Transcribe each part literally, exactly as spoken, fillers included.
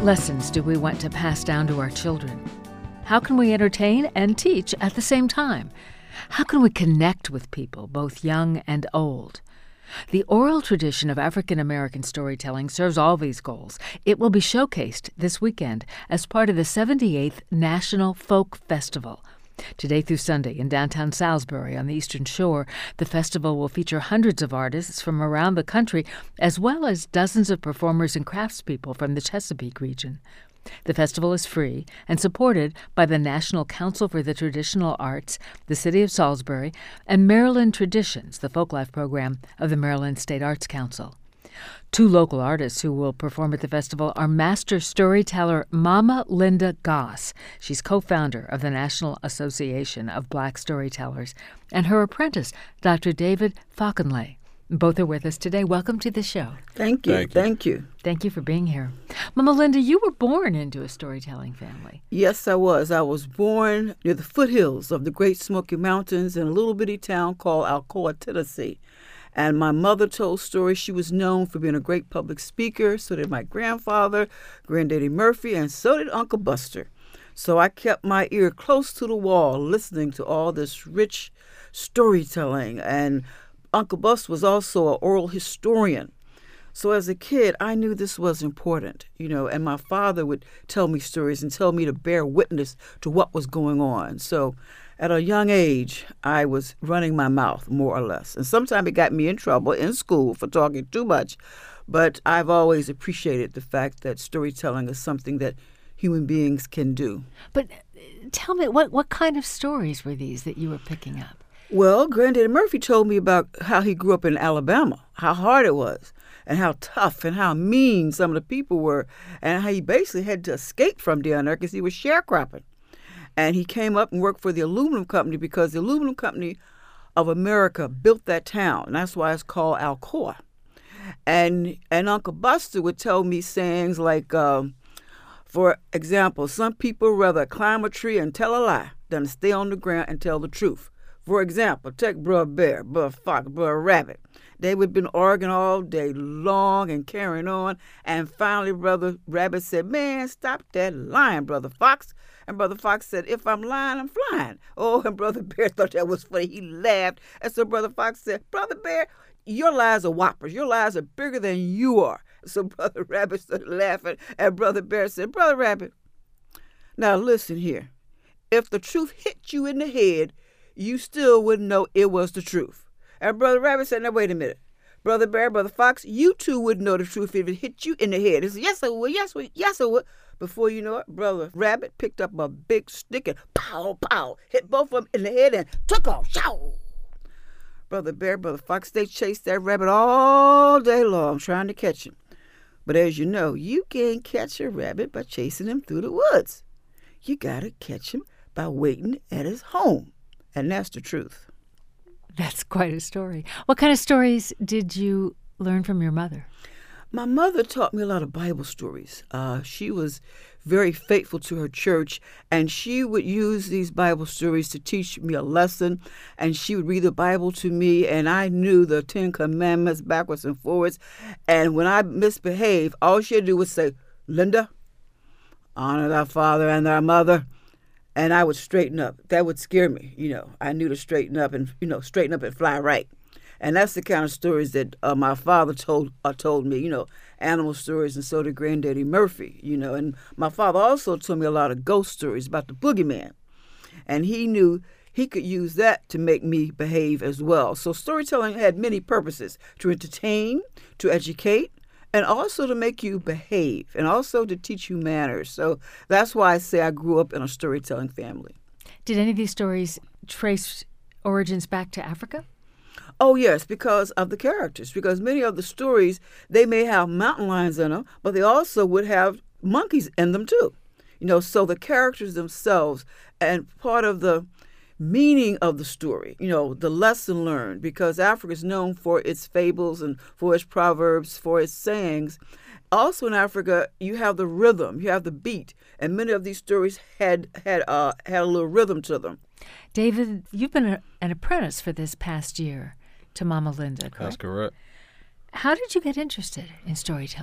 lessons do we want to pass down to our children? How can we entertain and teach at the same time? How can we connect with people, both young and old? The oral tradition of African American storytelling serves all these goals. It will be showcased this weekend as part of the seventy-eighth National Folk Festival. Today through Sunday in downtown Salisbury on the Eastern Shore, the festival will feature hundreds of artists from around the country, as well as dozens of performers and craftspeople from the Chesapeake region. The festival is free and supported by the National Council for the Traditional Arts, the City of Salisbury, and Maryland Traditions, the folklife program of the Maryland State Arts Council. Two local artists who will perform at the festival are master storyteller Mama Linda Goss. She's co-founder of the National Association of Black Storytellers, and her apprentice, Doctor David Faulconley. Both are with us today. Welcome to the show. Thank you. Thank you. Thank you. Thank you for being here. Mama Linda, you were born into a storytelling family. Yes, I was. I was born near the foothills of the Great Smoky Mountains in a little bitty town called Alcoa, Tennessee. And my mother told stories. She was known for being a great public speaker. So did my grandfather, Granddaddy Murphy, and so did Uncle Buster. So I kept my ear close to the wall listening to all this rich storytelling. And Uncle Buster was also an oral historian. So as a kid, I knew this was important, you know, and my father would tell me stories and tell me to bear witness to what was going on. So at a young age, I was running my mouth, more or less. And sometimes it got me in trouble in school for talking too much. But I've always appreciated the fact that storytelling is something that human beings can do. But tell me, what, what kind of stories were these that you were picking up? Well, Granddaddy Murphy told me about how he grew up in Alabama, how hard it was, and how tough and how mean some of the people were, and how he basically had to escape from down there because he was sharecropping. And he came up and worked for the aluminum company because the aluminum company of America built that town, and that's why it's called Alcoa. And and Uncle Buster would tell me sayings like, um, for example, some people rather climb a tree and tell a lie than stay on the ground and tell the truth. For example, take Brother Bear, Brother Fox, Brother Rabbit. They would have been arguing all day long and carrying on. And finally, Brother Rabbit said, man, stop that lying, Brother Fox. And Brother Fox said, if I'm lying, I'm flying. Oh, and Brother Bear thought that was funny. He laughed. And so Brother Fox said, Brother Bear, your lies are whoppers. Your lies are bigger than you are. So Brother Rabbit started laughing. And Brother Bear said, Brother Rabbit, now listen here. If the truth hit you in the head, you still wouldn't know it was the truth. And Brother Rabbit said, now, wait a minute. Brother Bear, Brother Fox, you too wouldn't know the truth if it hit you in the head. He said, yes, I would, yes, I would, yes, I would. Before you know it, Brother Rabbit picked up a big stick and pow, pow, hit both of them in the head and took off. Show! Brother Bear, Brother Fox, they chased that rabbit all day long trying to catch him. But as you know, you can't catch a rabbit by chasing him through the woods. You got to catch him by waiting at his home. And that's the truth. That's quite a story. What kind of stories did you learn from your mother? My mother taught me a lot of Bible stories. Uh, she was very faithful to her church, and she would use these Bible stories to teach me a lesson, and she would read the Bible to me, and I knew the Ten Commandments backwards and forwards. And when I misbehaved, all she had to do was say, Linda, honor thy father and thy mother. And I would straighten up. That would scare me, you know. I knew to straighten up and, you know, straighten up and fly right. And that's the kind of stories that uh, my father told uh, told me, you know, animal stories, and so did Granddaddy Murphy, you know. And my father also told me a lot of ghost stories about the boogeyman. And he knew he could use that to make me behave as well. So storytelling had many purposes: to entertain, to educate, and also to make you behave, and also to teach you manners. So that's why I say I grew up in a storytelling family. Did any of these stories trace origins back to Africa? Oh, yes, because of the characters. Because many of the stories, they may have mountain lions in them, but they also would have monkeys in them too. You know, so the characters themselves, and part of the meaning of the story, you know, the lesson learned, because Africa is known for its fables and for its proverbs, for its sayings. Also in Africa, you have the rhythm, you have the beat, and many of these stories had had uh, had a little rhythm to them. David, you've been a, an apprentice for this past year to Mama Linda, correct? That's correct. How did you get interested in storytelling?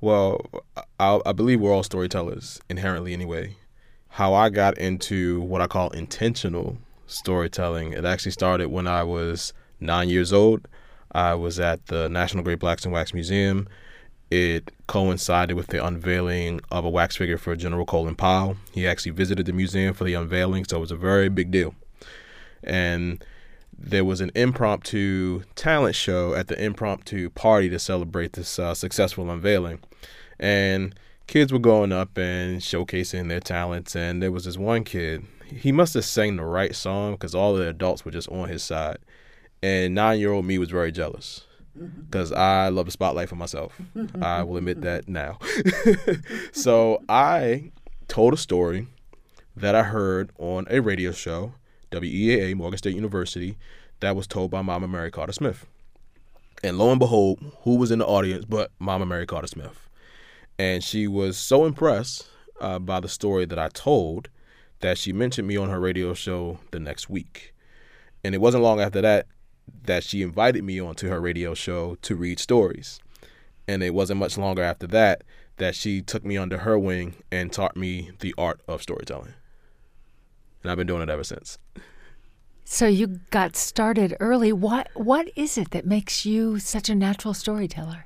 Well, I, I believe we're all storytellers inherently anyway. How I got into what I call intentional storytelling, it actually started when I was nine years old. I was at the National Great Blacks in Wax Museum. It coincided with the unveiling of a wax figure for General Colin Powell. He actually visited the museum for the unveiling, so it was a very big deal. And there was an impromptu talent show at the impromptu party to celebrate this uh, successful unveiling. And kids were going up and showcasing their talents. And there was this one kid, he must have sang the right song because all the adults were just on his side. And nine-year-old me was very jealous because I love the spotlight for myself. I will admit that now. So I told a story that I heard on a radio show, W E A A, Morgan State University, that was told by Mama Mary Carter Smith. And lo and behold, who was in the audience but Mama Mary Carter Smith? And she was so impressed uh, by the story that I told that she mentioned me on her radio show the next week. And it wasn't long after that that she invited me onto her radio show to read stories. And it wasn't much longer after that that she took me under her wing and taught me the art of storytelling. And I've been doing it ever since. So you got started early. What What is it that makes you such a natural storyteller?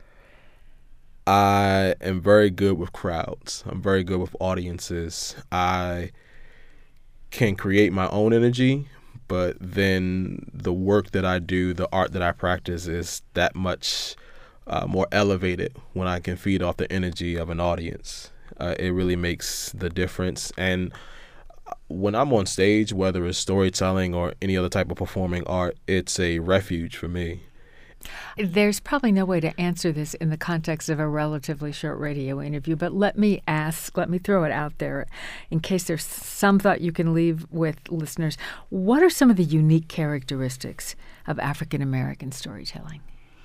I am very good with crowds. I'm very good with audiences. I can create my own energy, but then the work that I do, the art that I practice is that much uh, more elevated when I can feed off the energy of an audience. Uh, it really makes the difference. And when I'm on stage, whether it's storytelling or any other type of performing art, it's a refuge for me. There's probably no way to answer this in the context of a relatively short radio interview, but let me ask, let me throw it out there in case there's some thought you can leave with listeners. What are some of the unique characteristics of African American storytelling?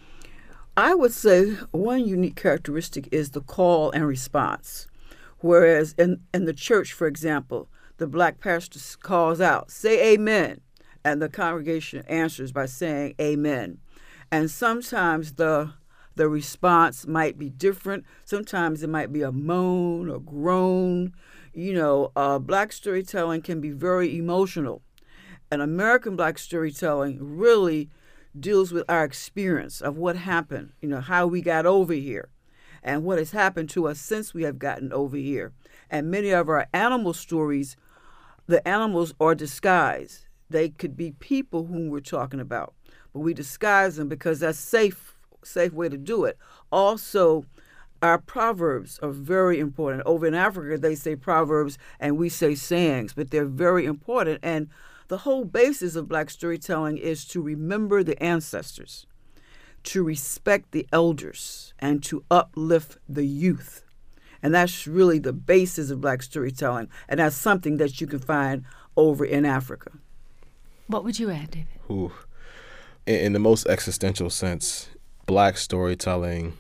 I would say one unique characteristic is the call and response. Whereas in, in the church, for example, the black pastor calls out, say amen, and the congregation answers by saying amen. And sometimes the the response might be different. Sometimes it might be a moan or groan. You know, uh, black storytelling can be very emotional. And American black storytelling really deals with our experience of what happened, you know, how we got over here and what has happened to us since we have gotten over here. And many of our animal stories, the animals are disguised. They could be people whom we're talking about, but we disguise them because that's safe, safe way to do it. Also, our proverbs are very important. Over in Africa, they say proverbs and we say sayings, but they're very important. And the whole basis of black storytelling is to remember the ancestors, to respect the elders, and to uplift the youth. And that's really the basis of black storytelling. And that's something that you can find over in Africa. What would you add, David? Ooh. In the most existential sense, black storytelling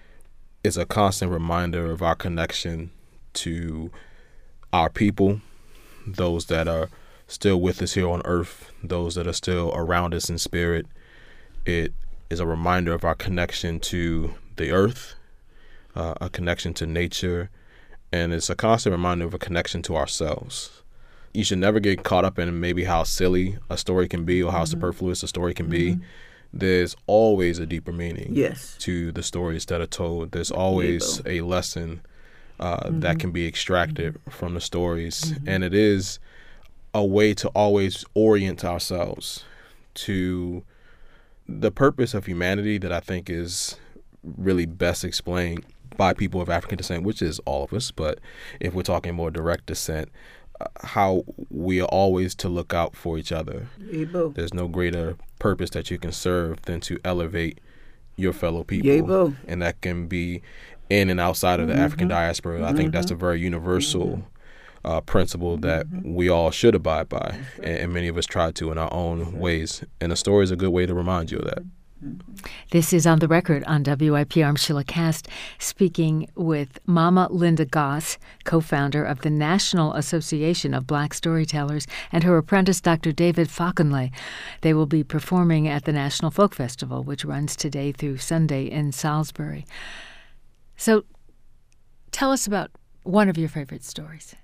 is a constant reminder of our connection to our people, those that are still with us here on earth, those that are still around us in spirit. It is a reminder of our connection to the earth, uh, a connection to nature, and it's a constant reminder of a connection to ourselves. You should never get caught up in maybe how silly a story can be or how mm-hmm. superfluous a story can mm-hmm. be. There's always a deeper meaning yes. to the stories that are told. There's always a lesson uh, mm-hmm. that can be extracted mm-hmm. from the stories. Mm-hmm. And it is a way to always orient ourselves to the purpose of humanity that I think is really best explained by people of African descent, which is all of us. But if we're talking more direct descent, how we are always to look out for each other. Yebo. There's no greater purpose that you can serve than to elevate your fellow people. Yebo. And that can be in and outside of the mm-hmm. African diaspora. Mm-hmm. I think that's a very universal mm-hmm. uh, principle that mm-hmm. we all should abide by. Right. And, and many of us try to in our own right. ways. And a story is a good way to remind you of that. This is On the Record on W I P R. I'm Sheila Kast, speaking with Mama Linda Goss, co-founder of the National Association of Black Storytellers, and her apprentice, Doctor David Fakunle. They will be performing at the National Folk Festival, which runs today through Sunday in Salisbury. So Tell us about one of your favorite stories.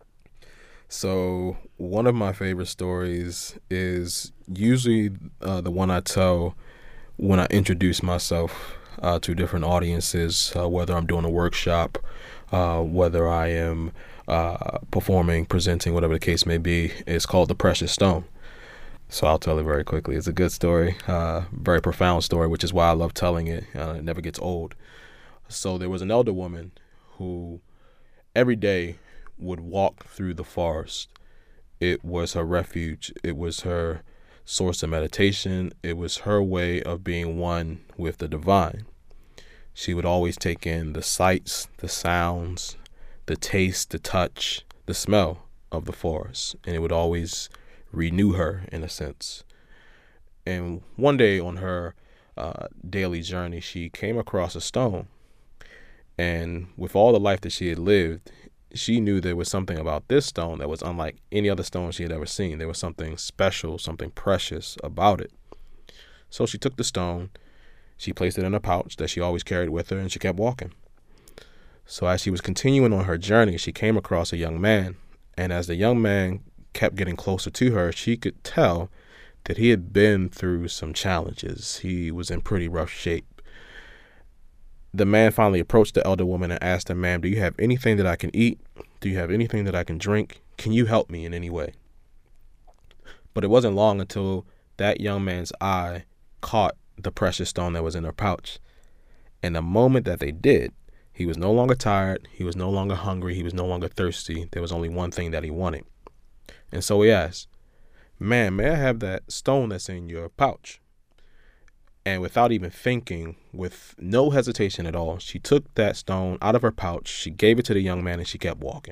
So one of my favorite stories is usually uh, the one I tell when I introduce myself uh, to different audiences, uh, whether I'm doing a workshop, uh, whether I am uh, performing, presenting, whatever the case may be. It's called The Precious Stone. So I'll tell it very quickly. It's a good story, uh, very profound story, which is why I love telling it. Uh, it never gets old. So there was an elder woman who every day would walk through the forest. It was her refuge. It was her source of meditation. It was her way of being one with the divine. She would always take in the sights, the sounds, the taste, the touch, the smell of the forest, and it would always renew her in a sense. And one day on her uh, daily journey, she came across a stone, and with all the life that she had lived, she knew there was something about this stone that was unlike any other stone she had ever seen. There was something special, something precious about it. So she took the stone, she placed it in a pouch that she always carried with her, and she kept walking. So as she was continuing on her journey, she came across a young man, and as the young man kept getting closer to her, she could tell that he had been through some challenges. He was in pretty rough shape. The man finally approached the elder woman and asked her, "Ma'am, do you have anything that I can eat? Do you have anything that I can drink? Can you help me in any way?" But it wasn't long until that young man's eye caught the precious stone that was in her pouch. And the moment that they did, he was no longer tired. He was no longer hungry. He was no longer thirsty. There was only one thing that he wanted. And so he asked, "Ma'am, may I have that stone that's in your pouch?" And without even thinking, with no hesitation at all, she took that stone out of her pouch, she gave it to the young man, and she kept walking.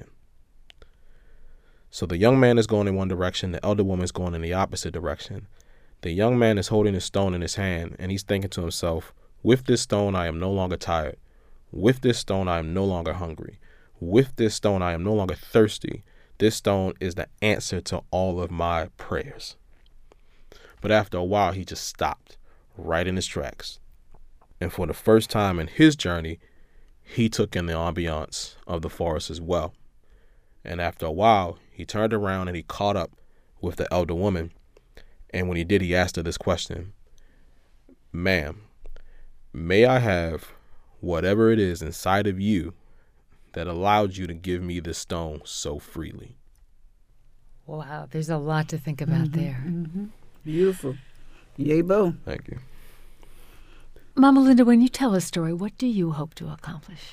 So the young man is going in one direction, the elder woman is going in the opposite direction. The young man is holding his stone in his hand, and he's thinking to himself, with this stone, I am no longer tired. With this stone, I am no longer hungry. With this stone, I am no longer thirsty. This stone is the answer to all of my prayers. But after a while, he just stopped right in his tracks. And for the first time in his journey, he took in the ambiance of the forest as well. And after a while, he turned around and he caught up with the elder woman. And when he did, he asked her this question: "Ma'am, may I have whatever it is inside of you that allowed you to give me this stone so freely?" Wow, there's a lot to think about Mm-hmm, there. Mm-hmm. Beautiful. Yay, Bo. Thank you. Mama Linda, when you tell a story, what do you hope to accomplish?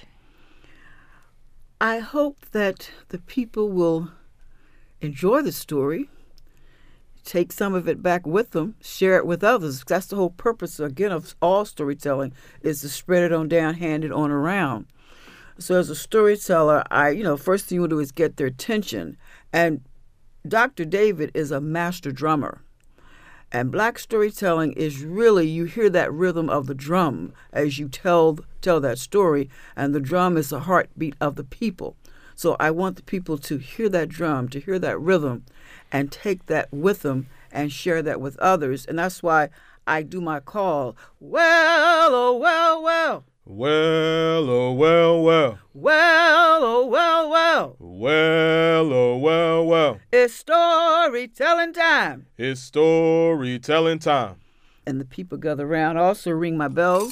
I hope that the people will enjoy the story, take some of it back with them, share it with others. That's the whole purpose, again, of all storytelling, is to spread it on down, hand it on around. So as a storyteller, I, you know, first thing you do is get their attention. And Doctor David is a master drummer. And Black storytelling is really, you hear that rhythm of the drum as you tell tell that story, and the drum is the heartbeat of the people. So I want the people to hear that drum, to hear that rhythm, and take that with them and share that with others. And that's why I do my call, well, oh, well, well. Well, oh, well, well. Well, oh, well, well. Well, oh, well, well. It's storytelling time. It's storytelling time. And the people gather around. I also ring my bells.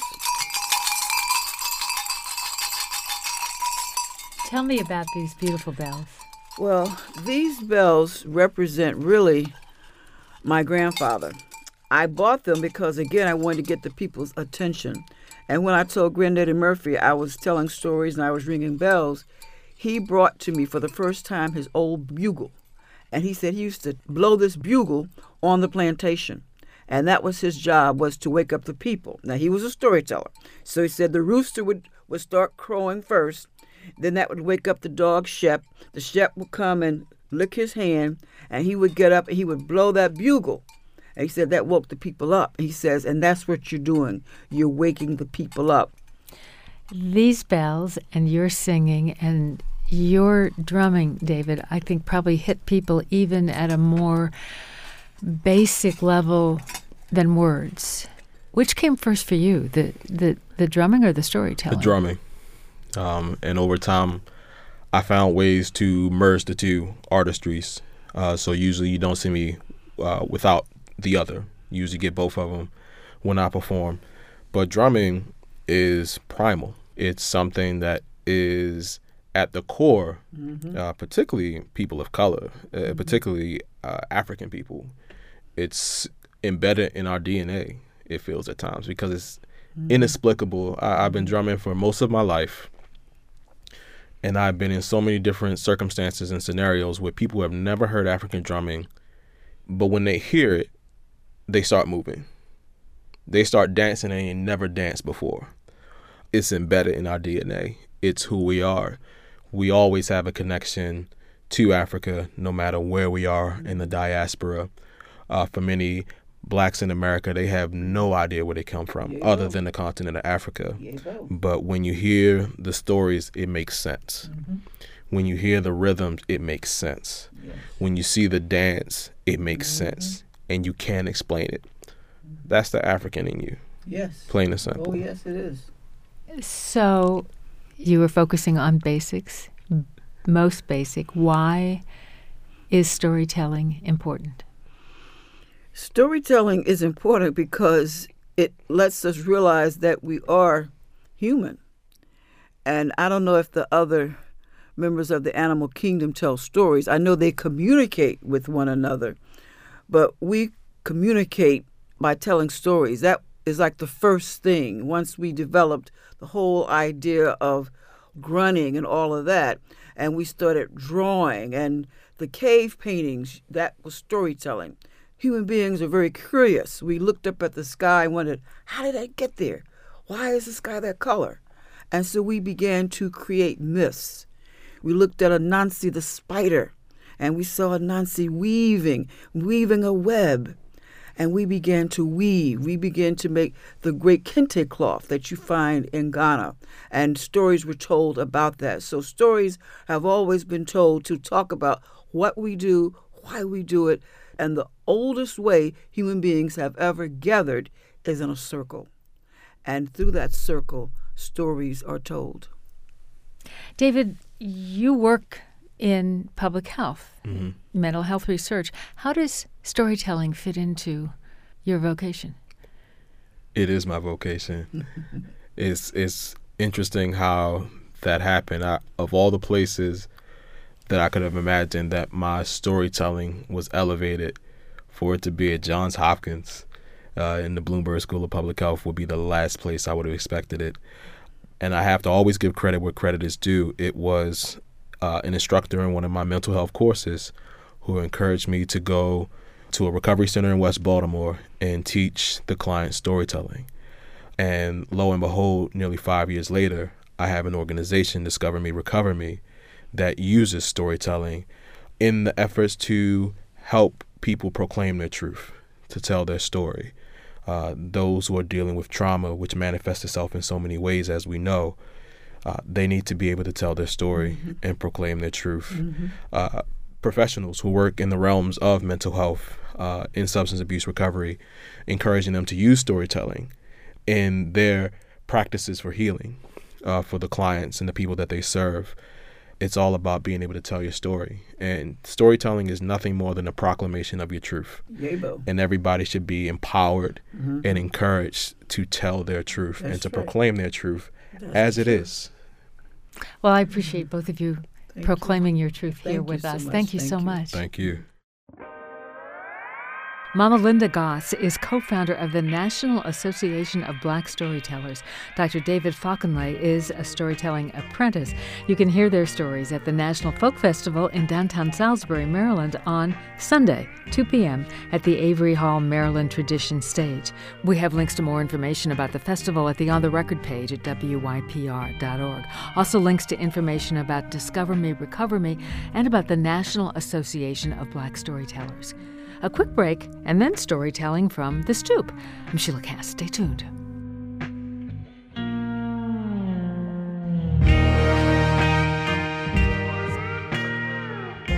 Tell me about these beautiful bells. Well, these bells represent really my grandfather. I bought them because, again, I wanted to get the people's attention. And when I told Granddaddy Murphy I was telling stories and I was ringing bells, he brought to me for the first time his old bugle. And he said he used to blow this bugle on the plantation. And that was his job, was to wake up the people. Now, he was a storyteller. So he said the rooster would, would start crowing first. Then that would wake up the dog Shep. The Shep would come and lick his hand, and he would get up and he would blow that bugle. And he said that woke the people up. He says, and that's what you're doing. You're waking the people up. These bells and your singing and your drumming, David, I think probably hit people even at a more basic level than words. Which came first for you, the the, the drumming or the storytelling? The drumming. Um, and over time, I found ways to merge the two artistries. Uh, so usually you don't see me uh, without the other. You usually get both of them when I perform. But drumming is primal. It's something that is at the core, mm-hmm. uh, particularly people of color, uh, mm-hmm. particularly uh, African people. It's embedded in our D N A, it feels at times, because it's mm-hmm. inexplicable. I, I've been drumming for most of my life, and I've been in so many different circumstances and scenarios where people have never heard African drumming, but when they hear it, they start moving. They start dancing and they never danced before. It's embedded in our D N A. It's who we are. We always have a connection to Africa, no matter where we are in the diaspora. Uh, for many blacks in America, they have no idea where they come from yeah, other than the continent of Africa. Yeah, but when you hear the stories, it makes sense. Mm-hmm. When you hear the rhythms, it makes sense. Yes. When you see the dance, it makes mm-hmm. sense. And you can't explain it. Mm-hmm. That's the African in you. Yes. Plain and simple. Oh, yes, it is. So you were focusing on basics, most basic. Why is storytelling important? Storytelling is important because it lets us realize that we are human. And I don't know if the other members of the animal kingdom tell stories. I know they communicate with one another, but we communicate by telling stories. That is like the first thing. Once we developed the whole idea of grunting and all of that, and we started drawing, and the cave paintings, that was storytelling. Human beings are very curious. We looked up at the sky and wondered, how did that get there? Why is the sky that color? And so we began to create myths. We looked at Anansi the spider, and we saw Anansi weaving, weaving a web. And we began to weave. We began to make the great kente cloth that you find in Ghana. And stories were told about that. So stories have always been told to talk about what we do, why we do it. And the oldest way human beings have ever gathered is in a circle. And through that circle, stories are told. David, you work in public health, mm-hmm. mental health research. How does storytelling fit into your vocation? It is my vocation. it's it's interesting how that happened. I, of all the places that I could have imagined that my storytelling was elevated, for it to be at Johns Hopkins uh, in the Bloomberg School of Public Health would be the last place I would have expected it. And I have to always give credit where credit is due. It was uh, an instructor in one of my mental health courses who encouraged me to go to a recovery center in West Baltimore and teach the client storytelling. And lo and behold, nearly five years later, I have an organization, Discover Me, Recover Me, that uses storytelling in the efforts to help people proclaim their truth, to tell their story. Uh, those who are dealing with trauma, which manifests itself in so many ways, as we know, uh, they need to be able to tell their story mm-hmm. and proclaim their truth. Mm-hmm. Uh, professionals who work in the realms of mental health, uh, in substance abuse recovery, encouraging them to use storytelling in their practices for healing uh, for the clients and the people that they serve. It's all about being able to tell your story. And storytelling is nothing more than a proclamation of your truth. Yabo. And everybody should be empowered mm-hmm. and encouraged to tell their truth That's and to right. proclaim their truth That's as it true. is. Well, I appreciate both of you Thank proclaiming you. your truth Thank here with so us. much. Thank you Thank so you. much. Thank you. Mama Linda Goss is co-founder of the National Association of Black Storytellers. Doctor David Faulconley is a storytelling apprentice. You can hear their stories at the National Folk Festival in downtown Salisbury, Maryland on Sunday, two p.m. at the Avery Hall Maryland Tradition Stage. We have links to more information about the festival at the On the Record page at W Y P R dot org. Also links to information about Discover Me, Recover Me, and about the National Association of Black Storytellers. A quick break, and then storytelling from The Stoop. I'm Sheila Cass. Stay tuned.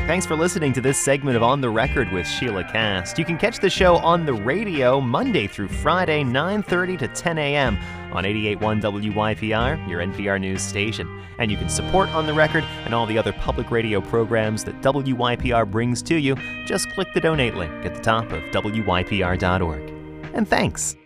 Thanks for listening to this segment of On the Record with Sheila Cast. You can catch the show on the radio Monday through Friday, nine thirty to ten a.m. on eighty-eight point one W Y P R, your N P R news station. And you can support On the Record and all the other public radio programs that W Y P R brings to you. Just click the donate link at the top of W Y P R dot org. And thanks.